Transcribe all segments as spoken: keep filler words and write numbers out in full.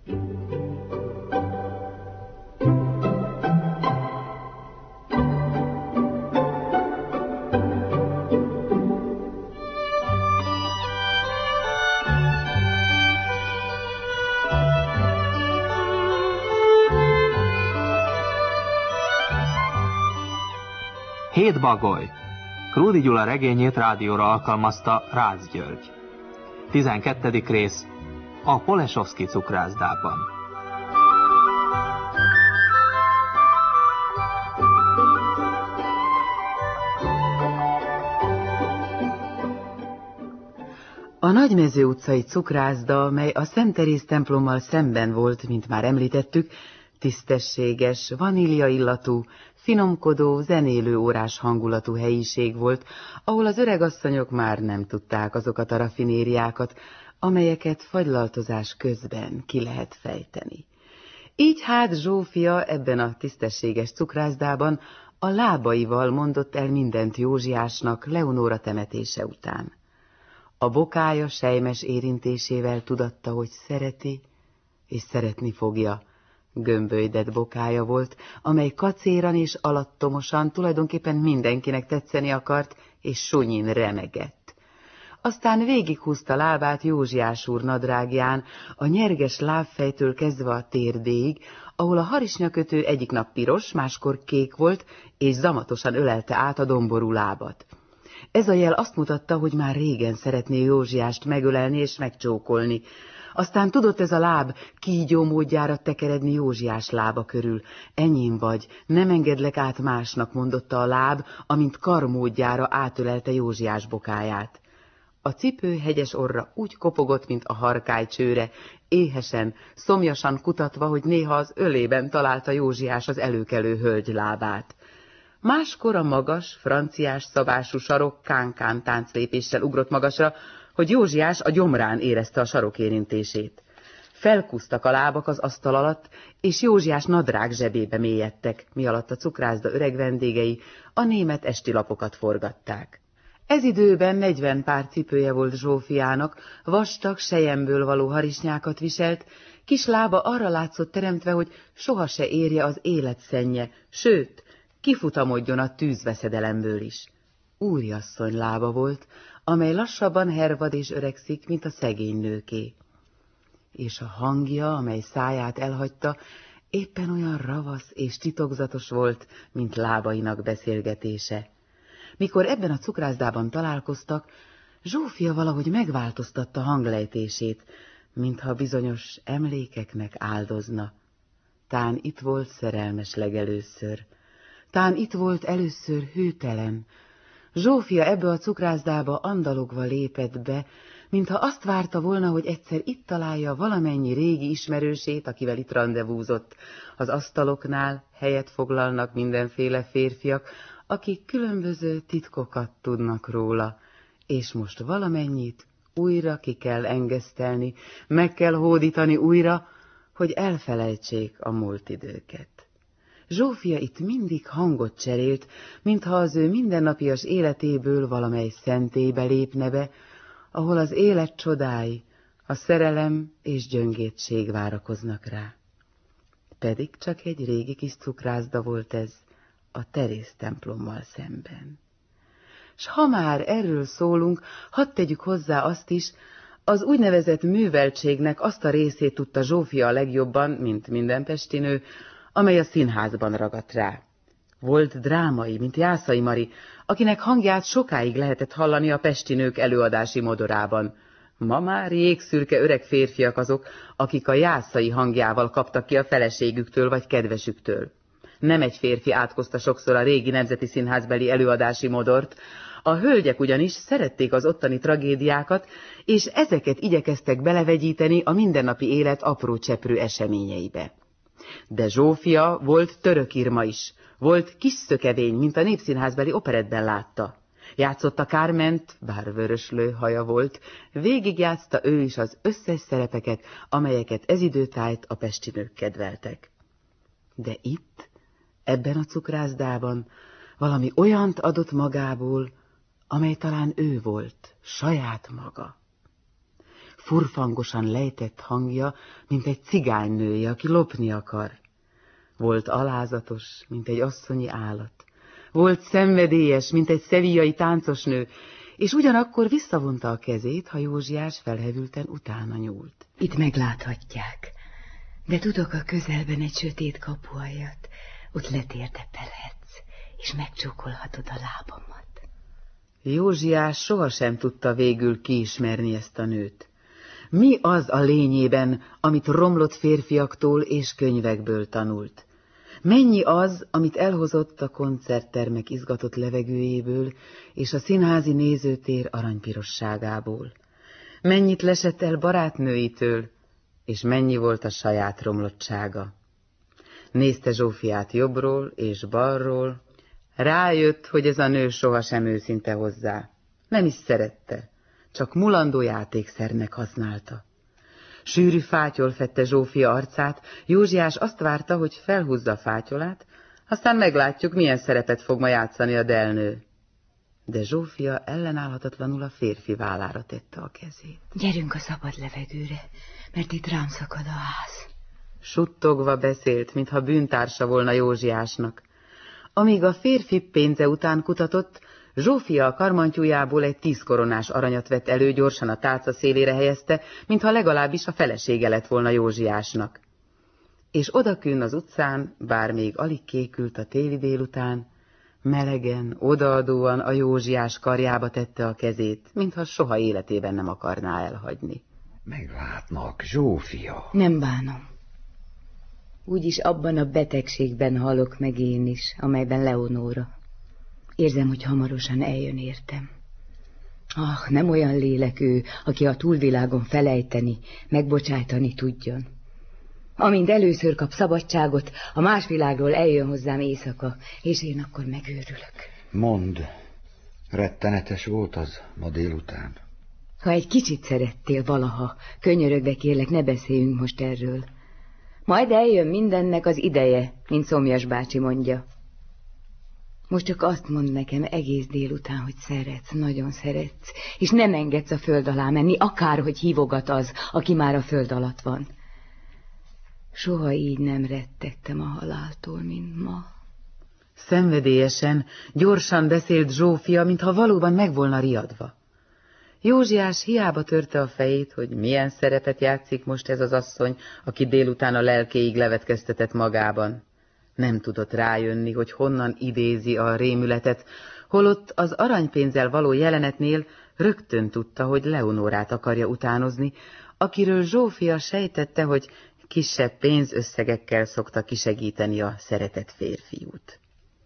Hét bagoly. Krúdy Gyula regényét rádióra alkalmazta Rácz György. tizenkettedik rész. A Polesovszky cukrászdában. A Nagymező utcai cukrászda, mely a Szent Teréz templommal szemben volt, mint már említettük, tisztességes, vanília illatú, finomkodó, zenélő órás hangulatú helyiség volt, ahol az öregasszonyok már nem tudták azokat a raffinériákat, amelyeket fagylaltozás közben ki lehet fejteni. Így hát Zsófia ebben a tisztességes cukrászdában a lábaival mondott el mindent Józsiásnak Leonóra temetése után. A bokája sejmes érintésével tudatta, hogy szereti, és szeretni fogja. Gömbölydett bokája volt, amely kacéran és alattomosan tulajdonképpen mindenkinek tetszeni akart, és sunyin remegett. Aztán végighúzta lábát Józsiás úr nadrágján, a nyerges lábfejtől kezdve a térdéig, ahol a harisnyakötő egyik nap piros, máskor kék volt, és zamatosan ölelte át a domború lábat. Ez a jel azt mutatta, hogy már régen szeretné Józsiást megölelni és megcsókolni. Aztán tudott ez a láb kígyó módjára tekeredni Józsiás lába körül. Enyém vagy, nem engedlek át másnak, mondotta a láb, amint karmódjára átölelte Józsiás bokáját. A cipő hegyes orra úgy kopogott, mint a harkály csőre, éhesen, szomjasan kutatva, hogy néha az ölében találta Józsiás az előkelő hölgy lábát. Máskor a magas, franciás szabású sarok kánkán tánclépéssel ugrott magasra, hogy Józsiás a gyomrán érezte a sarok érintését. Felkúztak a lábak az asztal alatt, és Józsiás nadrág zsebébe mélyedtek, mi alatt a cukrászda öreg vendégei a német esti lapokat forgatták. Ez időben negyven pár cipője volt Zsófiának, vastag, selyemből való harisnyákat viselt, kis lába arra látszott teremtve, hogy soha se érje az élet szennye, sőt, kifutamodjon a tűzveszedelemből is. Úriasszony lába volt, amely lassabban hervad és öregszik, mint a szegény nőké. És a hangja, amely száját elhagyta, éppen olyan ravasz és titokzatos volt, mint lábainak beszélgetése. Mikor ebben a cukrászdában találkoztak, Zsófia valahogy megváltoztatta hanglejtését, mintha bizonyos emlékeknek áldozna. Tán itt volt szerelmes legelőször. Tán itt volt először hűtelen. Zsófia ebbe a cukrászdába andalogva lépett be, mintha azt várta volna, hogy egyszer itt találja valamennyi régi ismerősét, akivel itt randevúzott. Az asztaloknál helyet foglalnak mindenféle férfiak, akik különböző titkokat tudnak róla, és most valamennyit újra ki kell engesztelni, meg kell hódítani újra, hogy elfelejtsék a múlt időket. Zsófia itt mindig hangot cserélt, mintha az ő mindennapias életéből valamely szentélybe lépne be, ahol az élet csodái, a szerelem és gyöngétség várakoznak rá. Pedig csak egy régi kis cukrászda volt ez, a Teréz templommal szemben. S ha már erről szólunk, hadd tegyük hozzá azt is, az úgynevezett műveltségnek azt a részét tudta Zsófia a legjobban, mint minden pestinő, amely a színházban ragadt rá. Volt drámai, mint Jászai Mari, akinek hangját sokáig lehetett hallani a pestinők előadási modorában. Ma már jégszürke öreg férfiak azok, akik a Jászai hangjával kaptak ki a feleségüktől vagy kedvesüktől. Nem egy férfi átkozta sokszor a régi Nemzeti Színházbeli előadási modort, a hölgyek ugyanis szerették az ottani tragédiákat, és ezeket igyekeztek belevegyíteni a mindennapi élet apró cseprő eseményeibe. De Zsófia volt Török Irma is, volt kis szökevény, mint a Népszínházbeli operettben látta. Játszotta Kárment, bár vöröslő haja volt, végigjátszta ő is az összes szerepeket, amelyeket ez időtájt a pestinők kedveltek. De itt, ebben a cukrászdában valami olyant adott magából, amely talán ő volt, saját maga. furfangosan lejtett hangja, mint egy cigánynője, aki lopni akar. Volt alázatos, mint egy asszonyi állat. Volt szenvedélyes, mint egy szevíjai táncosnő, és ugyanakkor visszavonta a kezét, ha Józsiás felhevülten utána nyúlt. Itt megláthatják, de tudok a közelben egy sötét kapualjat. Ott letérdepelhetsz, és megcsókolhatod a lábamat. Józsiás sohasem tudta végül kiismerni ezt a nőt. Mi az a lényében, amit romlott férfiaktól és könyvekből tanult? Mennyi az, amit elhozott a koncerttermek izgatott levegőjéből és a színházi nézőtér aranypirosságából? Mennyit lesett el barátnőitől, és mennyi volt a saját romlottsága? Nézte Zsófiát jobbról és balról, rájött, hogy ez a nő sohasem őszinte hozzá. Nem is szerette, csak mulandó játékszernek használta. Sűrű fátyol fedte Zsófia arcát, Józsiás azt várta, hogy felhúzza a fátyolát, aztán meglátjuk, milyen szerepet fog ma játszani a delnő. De Zsófia ellenállhatatlanul a férfi vállára tette a kezét. Gyerünk a szabad levegőre, mert itt rám szakad a ház. Suttogva beszélt, mintha bűntársa volna Józsiásnak. Amíg a férfi pénze után kutatott, Zsófia a karmantyújából egy tízkoronás aranyat vett elő, gyorsan a tálca szélére helyezte, mintha legalábbis a felesége lett volna Józsiásnak. És odakünn az utcán, bár még alig kékült a téli délután, melegen, odaadóan a Józsiás karjába tette a kezét, mintha soha életében nem akarná elhagyni. Meglátnak, Zsófia. Nem bánom. Úgyis abban a betegségben halok meg én is, amelyben Leonóra. Érzem, hogy hamarosan eljön értem. Ah, nem olyan lélek ő, aki a túlvilágon felejteni, megbocsájtani tudjon. Amint először kap szabadságot, a más világról eljön hozzám éjszaka, és én akkor megőrülök. Mondd, rettenetes volt az ma délután? Ha egy kicsit szerettél valaha, könyörögve kérlek, ne beszéljünk most erről. Majd eljön mindennek az ideje, mint Szomjas bácsi mondja. Most csak azt mondd nekem egész délután, hogy szeretsz, nagyon szeretsz, és nem engedsz a föld alá menni, akárhogy hívogat az, aki már a föld alatt van. Soha így nem rettegtem a haláltól, mint ma. Szenvedélyesen, gyorsan beszélt Zsófia, mintha valóban meg volna riadva. Józsiás hiába törte a fejét, hogy milyen szerepet játszik most ez az asszony, aki délután a lelkéig levetkeztetett magában. Nem tudott rájönni, hogy honnan idézi a rémületet, holott az aranypénzzel való jelenetnél rögtön tudta, hogy Leonórát akarja utánozni, akiről Zsófia sejtette, hogy kisebb pénzösszegekkel szokta kisegíteni a szeretett férfiút.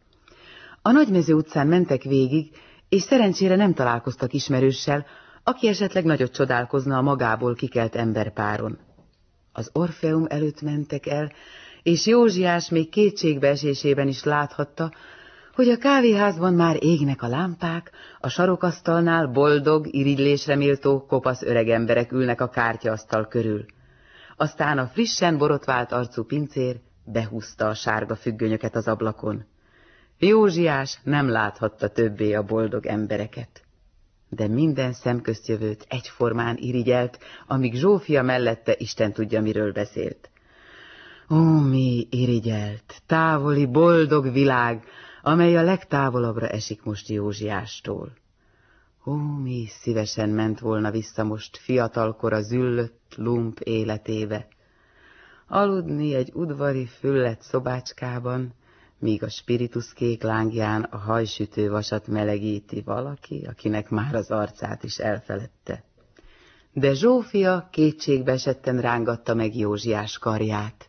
A Nagymező utcán mentek végig, és szerencsére nem találkoztak ismerőssel, aki esetleg nagyot csodálkozna a magából kikelt emberpáron. Az Orfeum előtt mentek el, és Józsiás még kétségbeesésében is láthatta, hogy a kávéházban már égnek a lámpák, a sarokasztalnál boldog, irigylésre méltó, kopasz öreg emberek ülnek a kártyaasztal körül. Aztán a frissen borotvált arcú pincér behúzta a sárga függönyöket az ablakon. Józsiás nem láthatta többé a boldog embereket, de minden szemköztjövőt egyformán irigyelt, amíg Zsófia mellette Isten tudja, miről beszélt. Ó, mi irigyelt, távoli, boldog világ, amely a legtávolabbra esik most Józsiástól. Ó, mi szívesen ment volna vissza most fiatalkora züllött, lump életébe. Aludni egy udvari füllett szobácskában, míg a spirituszkék lángján a hajsütő vasat melegíti valaki, akinek már az arcát is elfeledte. De Zsófia kétségbeesetten rángatta meg Józsiás karját.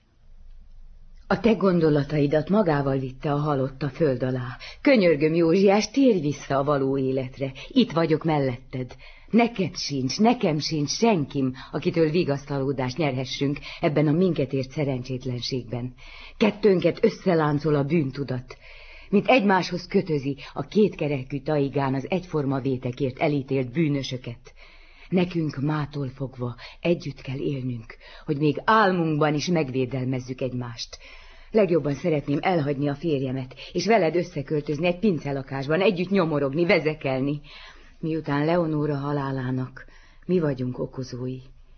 A te gondolataidat magával vitte a halott a föld alá. Könyörgöm, Józsiás, térj vissza a való életre. Itt vagyok melletted. Neked sincs, nekem sincs senkim, akitől vigasztalódást nyerhessünk ebben a minket ért szerencsétlenségben. Kettőnket összeláncol a bűntudat, mint egymáshoz kötözi a kétkerekű taigán az egyforma vétekért elítélt bűnösöket. Nekünk mától fogva együtt kell élnünk, hogy még álmunkban is megvédelmezzük egymást. Legjobban szeretném elhagyni a férjemet, és veled összeköltözni egy pincelakásban, együtt nyomorogni, vezekelni. Miután Leonóra halálának mi vagyunk okozói,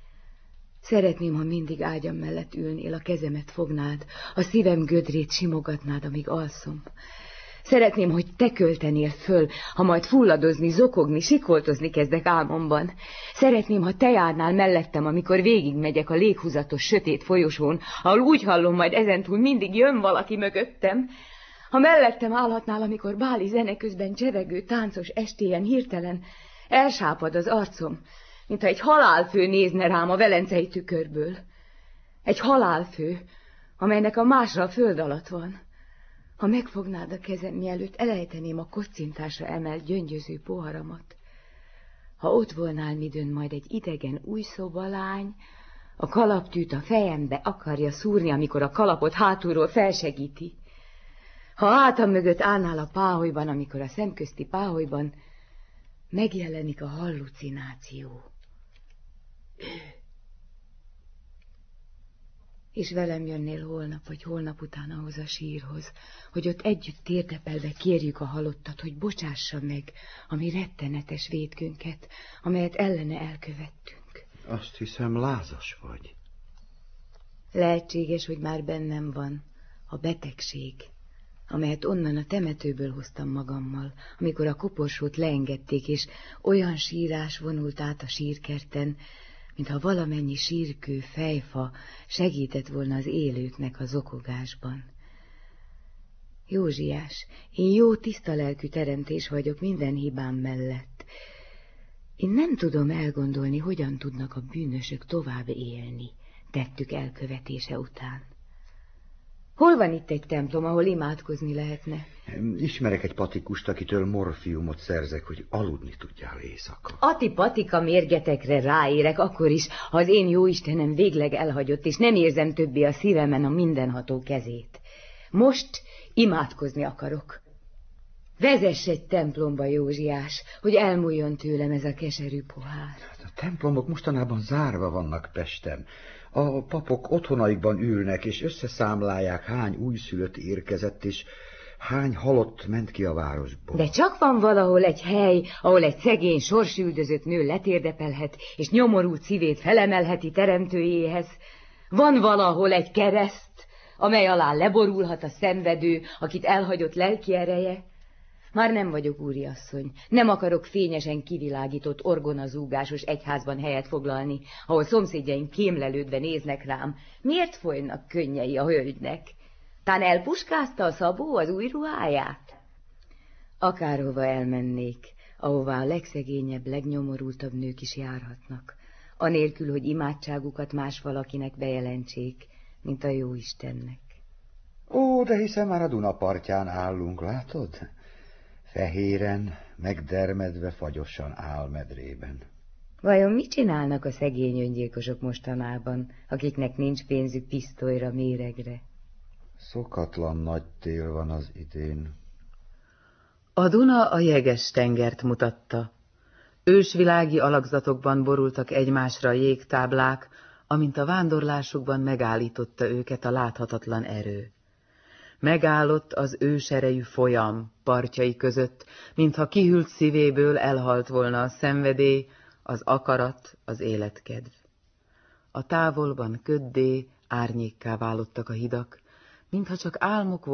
Szeretném, ha mindig ágyam mellett ülnél, a kezemet fognád, a szívem gödrét simogatnád, amíg alszom. Szeretném, hogy te költenél föl, ha majd fulladozni, zokogni, sikoltozni kezdek álmomban. Szeretném, ha te járnál mellettem, amikor végigmegyek a léghúzatos, sötét folyosón, ahol úgy hallom, majd ezentúl mindig jön valaki mögöttem. Ha mellettem állhatnál, amikor báli zene közben csevegő, táncos estéjen hirtelen elsápad az arcom, mintha egy halálfő nézne rám a velencei tükörből. Egy halálfő, amelynek a másra a föld alatt van. Ha megfognád a kezem, mielőtt elejteném a kocintásra emelt gyöngyöző poharamat. Ha ott volnál midőn majd egy idegen új szobalány, a kalaptűt a fejembe akarja szúrni, amikor a kalapot hátulról felsegíti. Ha hátam mögött állnál a páholyban, amikor a szemközti páholyban megjelenik a hallucináció. Ő. És velem jönnél holnap, vagy holnap után ahhoz a sírhoz, hogy ott együtt térdepelve kérjük a halottat, hogy bocsássa meg a mi rettenetes vétkünket, amelyet ellene elkövettünk. Azt hiszem, lázas vagy. Lehetséges, hogy már bennem van a betegség, amelyet onnan a temetőből hoztam magammal, amikor a koporsót leengedték, és olyan sírás vonult át a sírkerten, mintha valamennyi sírkő, fejfa segített volna az élőknek a zokogásban. Józsiás, én jó, tiszta lelkű teremtés vagyok minden hibám mellett. Én nem tudom elgondolni, hogyan tudnak a bűnösök tovább élni tettük elkövetése után. Hol van itt egy templom, ahol imádkozni lehetne? Ismerek egy patikust, akitől morfiumot szerzek, hogy aludni tudjál éjszaka. Ati-patika mérgetekre ráérek, akkor is, ha az én jóistenem végleg elhagyott, és nem érzem többé a szívemen a mindenható kezét. Most imádkozni akarok. Vezess egy templomba, Józsiás, hogy elmúljon tőlem ez a keserű pohár. A templomok mostanában zárva vannak Pesten. A papok otthonaikban ülnek, és összeszámlálják, hány újszülött érkezett, és hány halott ment ki a városból. De csak van valahol egy hely, ahol egy szegény, sorsüldözött nő letérdepelhet, és nyomorult szívét felemelheti teremtőjéhez. Van valahol egy kereszt, amely alá leborulhat a szenvedő, akit elhagyott lelki ereje. Már nem vagyok úriasszony, nem akarok fényesen kivilágított orgonazúgásos egyházban helyet foglalni, ahol szomszédjaim kémlelődve néznek rám. Miért folynak könnyei a hölgynek? Tán elpuskázta a Szabó az új ruháját? Akárhova elmennék, ahová a legszegényebb, legnyomorultabb nők is járhatnak, anélkül, hogy imádságukat más valakinek bejelentsék, mint a Jóistennek. Ó, de hiszen már a Duna partján állunk, látod? Fehéren, megdermedve, fagyosan álmedrében. Vajon mit csinálnak a szegény öngyilkosok mostanában, akiknek nincs pénzük pisztolyra, méregre? Szokatlan nagy tél van az idén. A Duna a jeges tengert mutatta. Ősvilági alakzatokban borultak egymásra a jégtáblák, amint a vándorlásukban megállította őket a láthatatlan erő. Megállott az őserejű folyam partjai között, mintha kihűlt szívéből elhalt volna a szenvedély, az akarat, az életkedv. A távolban köddé, árnyékká válottak a hidak, mintha csak álmok